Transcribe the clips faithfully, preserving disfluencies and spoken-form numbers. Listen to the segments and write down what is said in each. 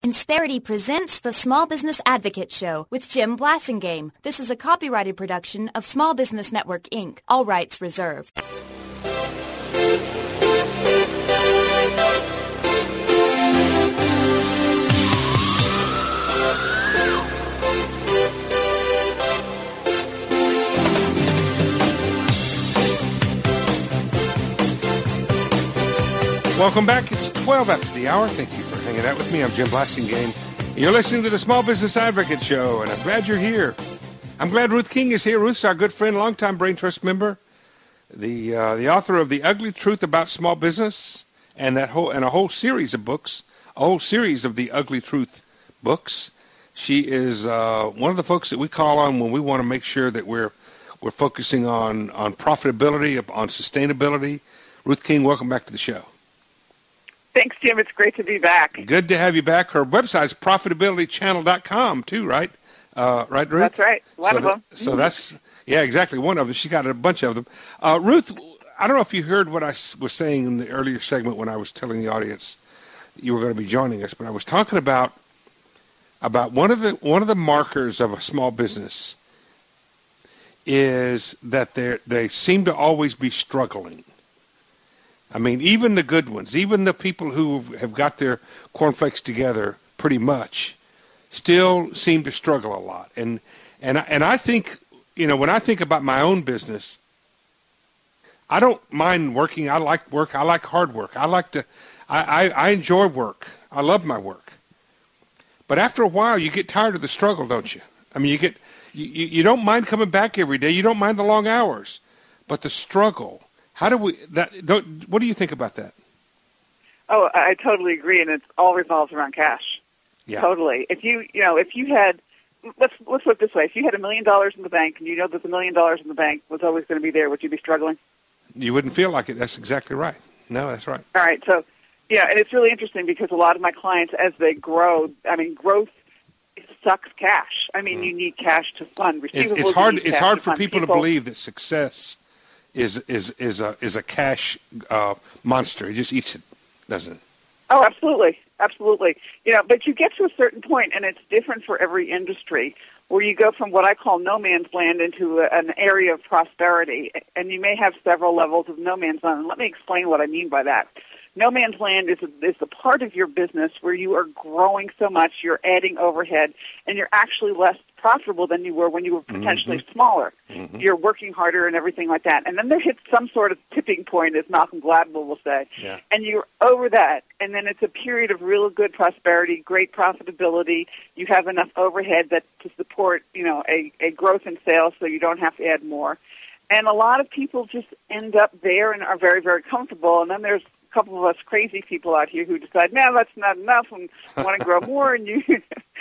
Insperity presents the Small Business Advocate Show with Jim Blasingame. This is a copyrighted production of Small Business Network, Incorporated. All rights reserved. Welcome back. It's twelve after the hour. Thank you for hanging out with me. I'm Jim Blasingame. You're listening to the Small Business Advocate Show, and I'm glad you're here. I'm glad Ruth King is here. Ruth's our good friend, longtime Brain Trust member, the uh, the author of The Ugly Truth About Small Business, and that whole and a whole series of books, a whole series of The Ugly Truth books. She is uh, one of the folks that we call on when we want to make sure that we're we're focusing on on profitability, on sustainability. Ruth King, welcome back to the show. Thanks, Jim. It's great to be back. Good to have you back. Her website's profitability channel dot com, too, right? Uh, right, Ruth? That's right. One so of them. That, so that's, yeah, exactly, one of them. She's got a bunch of them. Uh, Ruth, I don't know if you heard what I was saying in the earlier segment when I was telling the audience you were going to be joining us, but I was talking about about one of the one of the markers of a small business is that they they seem to always be struggling. I mean, even the good ones, even the people who have got their cornflakes together pretty much, still seem to struggle a lot. And and and I think, you know, when I think about my own business, I don't mind working. I like work. I like hard work. I like to, I, I, I enjoy work. I love my work. But after a while, you get tired of the struggle, don't you? I mean, you get, you, you don't mind coming back every day. You don't mind the long hours, but the struggle. How do we, that, don't, what do you think about that? Oh, I totally agree, and it all revolves around cash. Yeah. Totally. If you, you know, if you had, let's let's look this way. If you had a million dollars in the bank, and you know that the million dollars in the bank was always going to be there, would you be struggling? You wouldn't feel like it. That's exactly right. No, that's right. All right. So, yeah, and it's really interesting because a lot of my clients, as they grow, I mean, growth sucks cash. I mean, mm. you need cash to fund receivables. It's, it's hard. It's hard for people, people to believe that success is is is a is a cash uh, monster. It just eats it, doesn't it? Oh, absolutely, absolutely. You know, but you get to a certain point, and it's different for every industry, where you go from what I call no man's land into a, an area of prosperity, and you may have several levels of no man's land. And let me explain what I mean by that. No man's land is a, is the part of your business where you are growing so much, you're adding overhead, and you're actually less profitable than you were when you were potentially mm-hmm. smaller. Mm-hmm. You're working harder and everything like that. And then there hits some sort of tipping point, as Malcolm Gladwell will say, yeah. and you're over that. And then it's a period of real good prosperity, great profitability. You have enough overhead that to support, you know, a, a growth in sales, so you don't have to add more. And a lot of people just end up there and are very, very comfortable. And then there's a couple of us crazy people out here who decide, no, that's not enough, and want to grow more, and you,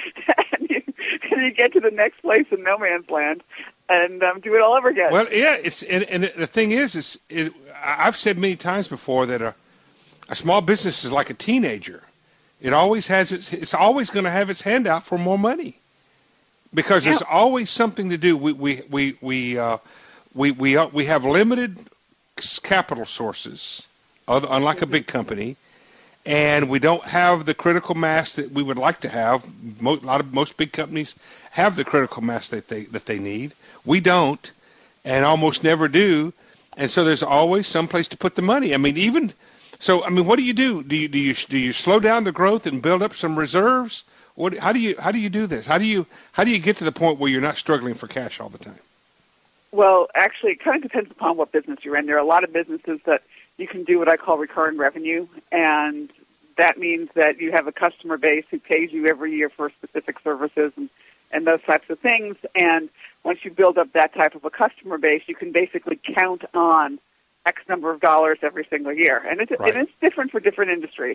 and you and you get to the next place in no man's land and um, do it all over again. Well, yeah, it's and, and the thing is, is it, I've said many times before that a, a small business is like a teenager. It always has its, it's always going to have its hand out for more money because yeah. there's always something to do. We we we we uh, we we, uh, we have limited capital sources. Unlike a big company, and we don't have the critical mass that we would like to have. Mo- a lot of most big companies have the critical mass that they that they need. We don't, and almost never do. And so there's always some place to put the money. I mean, even so. I mean, what do you do? Do you do you do you slow down the growth and build up some reserves? What? How do you how do you do this? How do you how do you get to the point where you're not struggling for cash all the time? Well, actually, it kind of depends upon what business you're in. There are a lot of businesses that you can do what I call recurring revenue, and that means that you have a customer base who pays you every year for specific services and, and those types of things. And once you build up that type of a customer base, you can basically count on X number of dollars every single year. And it's, right. it's different for different industries.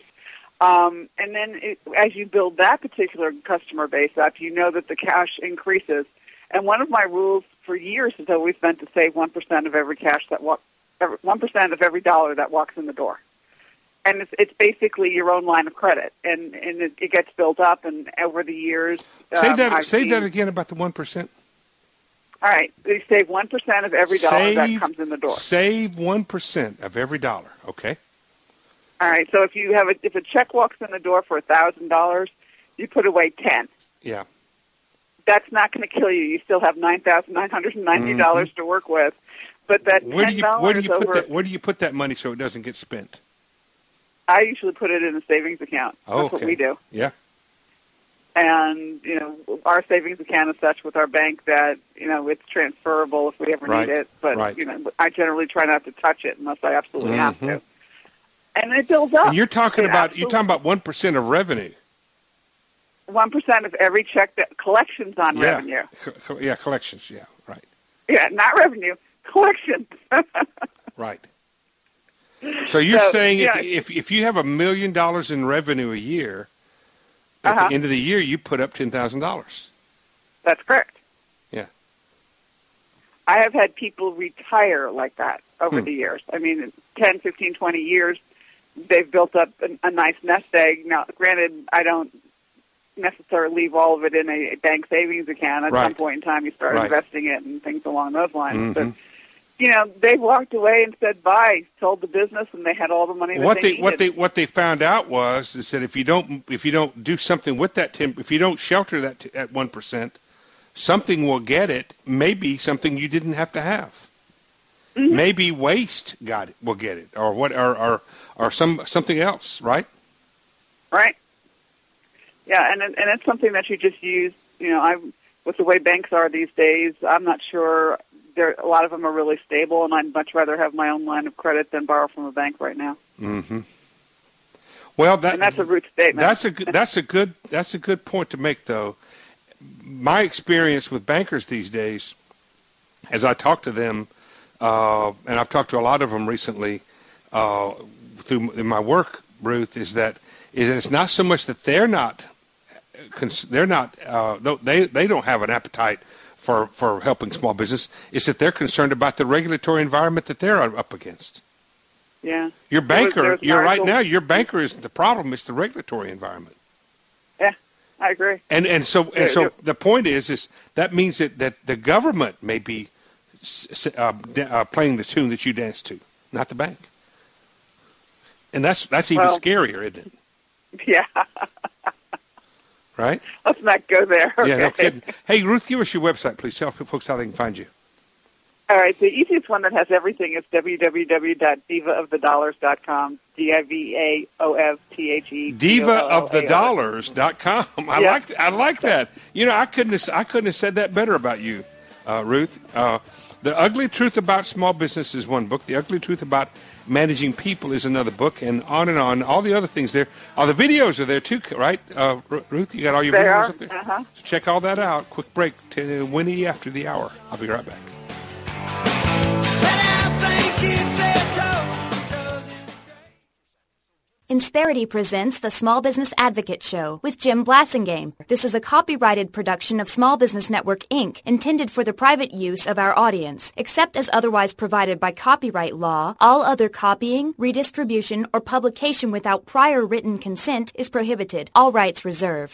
Um, and then it, as you build that particular customer base up, you know that the cash increases. And one of my rules for years has always been to save one percent of every cash that walks. one percent of every dollar that walks in the door. And it's, it's basically your own line of credit, and, and it, it gets built up, and over the years... Say um, that I've Say seen, that again about the one percent. All right. They save one percent of every dollar save, that comes in the door. Save one percent of every dollar, okay? All right. So if you have a, if a check walks in the door for one thousand dollars, you put away ten. Yeah. That's not going to kill you. You still have nine thousand nine hundred ninety dollars mm-hmm. to work with. But that where ten do dollars you, where do you over, put that? Where do you put that money so it doesn't get spent? I usually put it in a savings account. Oh, That's okay. what we do. Yeah. And, you know, our savings account is such with our bank that, you know, it's transferable if we ever right. need it. But, right. you know, I generally try not to touch it unless I absolutely mm-hmm. have to. And it builds up. And you're talking it about absolutely. you're talking about one percent of revenue. One percent of every check that collections on yeah. revenue. Co- yeah, collections. Yeah, right. Yeah, not revenue, collections. Right. So you're so, saying yeah. if if you have a million dollars in revenue a year, at uh-huh. the end of the year you put up ten thousand dollars. That's correct. Yeah. I have had people retire like that over hmm. the years. I mean, ten, fifteen, twenty years, they've built up a, a nice nest egg. Now, granted, I don't necessarily leave all of it in a, a bank savings account. At right. some point in time, you start right. investing it and things along those lines. Mm-hmm. But, you know, they walked away and said bye, sold the business, and they had all the money that what they, they needed. what they what they found out was is that if you don't if you don't do something with that ten, if you don't shelter that t- at one percent, something will get it. Maybe something you didn't have to have. Mm-hmm. Maybe waste got it will get it, or what, or or, or some something else, right? Right. Yeah, and and it's something that you just use. You know, I with the way banks are these days, I'm not sure. There, a lot of them are really stable, and I'd much rather have my own line of credit than borrow from a bank right now. Mm-hmm. Well, that and that's a root statement. That's a good, that's a good that's a good point to make, though. My experience with bankers these days, as I talk to them, uh, and I've talked to a lot of them recently uh, through in my work, Ruth, is that is that it's not so much that they're not they're not uh, they they don't have an appetite for, for helping small business. It's that they're concerned about the regulatory environment that they're up against. Yeah. Your banker, there was, you're right article. now, your banker isn't the problem, it's the regulatory environment. Yeah, I agree. And and so and so the point is is that means that, that the government may be uh, uh, playing the tune that you dance to, not the bank. And that's that's even well, scarier, isn't it? Yeah. Right? Let's not go there. Okay. Yeah, no kidding. Hey, Ruth, give us your website, please. Tell folks how they can find you. All right. The easiest one that has everything is w w w dot diva of the dollars dot com. D I V A O F T H E. diva of the dollars dot com. I yeah. like I like that. You know, I couldn't have, I couldn't have said that better about you, uh, Ruth. Uh, The Ugly Truth About Small Business is one book. The Ugly Truth About Managing People is another book, and on and on. All the other things there. All the videos are there too, right? Uh, Ruth, you got all your they videos are. up there? Uh-huh. So check all that out. Quick break to Winnie after the hour. I'll be right back. Insperity presents the Small Business Advocate Show with Jim Blasingame. This is a copyrighted production of Small Business Network, Incorporated, intended for the private use of our audience. Except as otherwise provided by copyright law, all other copying, redistribution, or publication without prior written consent is prohibited. All rights reserved.